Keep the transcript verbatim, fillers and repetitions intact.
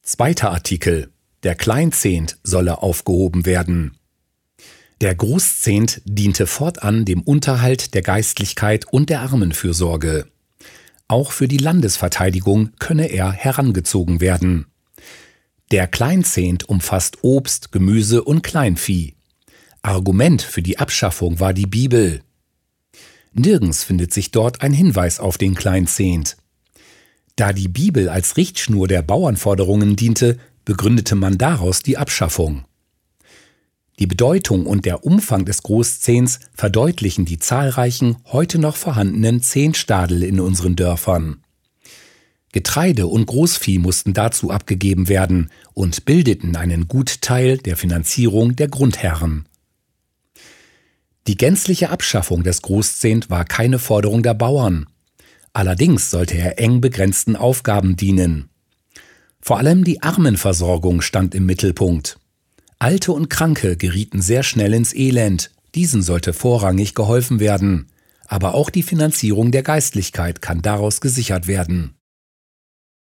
Zweiter Artikel. Der Kleinzehnt solle aufgehoben werden. Der Großzehnt diente fortan dem Unterhalt der Geistlichkeit und der Armenfürsorge. Auch für die Landesverteidigung könne er herangezogen werden. Der Kleinzehnt umfasst Obst, Gemüse und Kleinvieh. Argument für die Abschaffung war die Bibel. Nirgends findet sich dort ein Hinweis auf den Kleinzehnt. Da die Bibel als Richtschnur der Bauernforderungen diente, begründete man daraus die Abschaffung. Die Bedeutung und der Umfang des Großzehnts verdeutlichen die zahlreichen, heute noch vorhandenen Zehntstadel in unseren Dörfern. Getreide und Großvieh mussten dazu abgegeben werden und bildeten einen Gutteil der Finanzierung der Grundherren. Die gänzliche Abschaffung des Großzehnt war keine Forderung der Bauern. Allerdings sollte er eng begrenzten Aufgaben dienen. Vor allem die Armenversorgung stand im Mittelpunkt. Alte und Kranke gerieten sehr schnell ins Elend, diesen sollte vorrangig geholfen werden. Aber auch die Finanzierung der Geistlichkeit kann daraus gesichert werden.